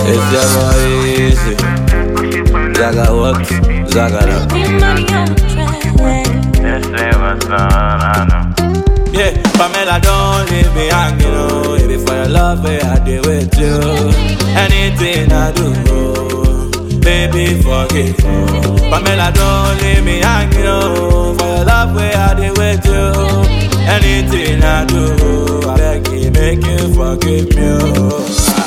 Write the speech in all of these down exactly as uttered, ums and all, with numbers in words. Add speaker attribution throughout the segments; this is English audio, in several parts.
Speaker 1: It's never easy. Zaga what? Zaga that. Yeah, Pamela, don't leave me hanging, oh. If for your love, I did with you. Anything I do, baby, forgive. Pamela, don't leave me hanging, oh. For your love, I did with you. Anything I do, I beg you, make you forgive me, oh.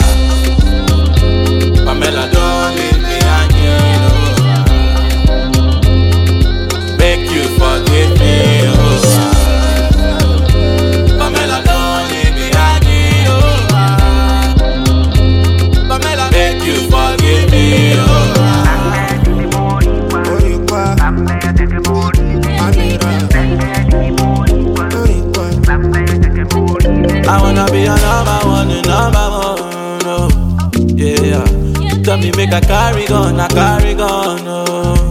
Speaker 1: Pamela, don't leave me hanging, oh. Make you forgive me, oh. I wanna be a number one, a number one, no. Yeah, tell me make a carry gun, a carry gun, no.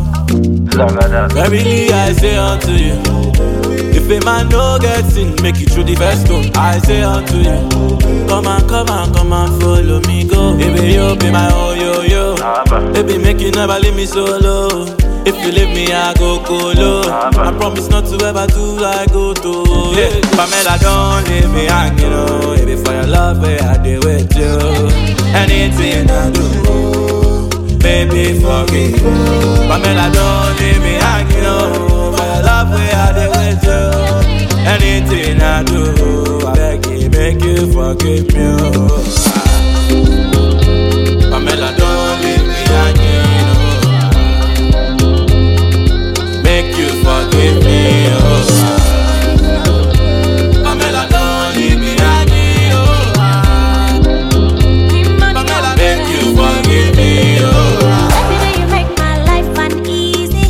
Speaker 1: Verily I say unto you, if a man no gets in, make it through the first stone. I say unto you, come on, come on, come on, follow me, go. Baby, you be my oh yo yo. Baby, make you never leave me solo. If you leave me, I go colo. I promise not to ever do like go to. Yeah, Pamela, don't leave me hanging, oh. If for your love, I did with you. Anything I do, baby, forgive. Pamela, don't leave me hanging, oh. For your love, I did with you. Anything I do, I beg you, make you forgive me, oh. Pamela, don't leave me hanging, oh. Make you forgive me, oh. Pamela, don't leave me hanging, oh. Pamela, make you forgive me, oh.
Speaker 2: Every day you make my life uneasy.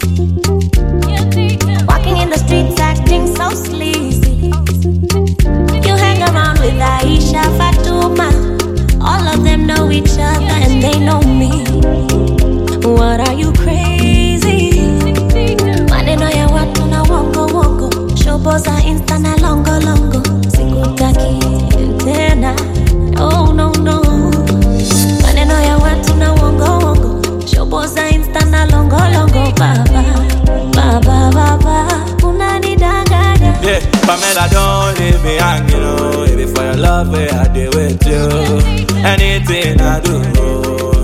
Speaker 2: Walking in the streets acting so sleazy. You hang around with Aisha, Fatuma. All of them know each other and they know me. What are you crazy? Maneno ya watu na wongo wongo. Shoboza insta na longo longo. Sikutaki tena. Oh no no. Maneno ya watu na wongo wongo. Shoboza insta na longo longo. Baba, baba, baba. Unanidanganya.
Speaker 1: Yeah, Pamela, don't leave me hanging, oh. If for your love, I did with you. Anything I do,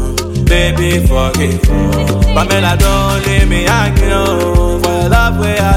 Speaker 1: baby, forgive. Pamela, don't leave me hanging, oh. For your love, I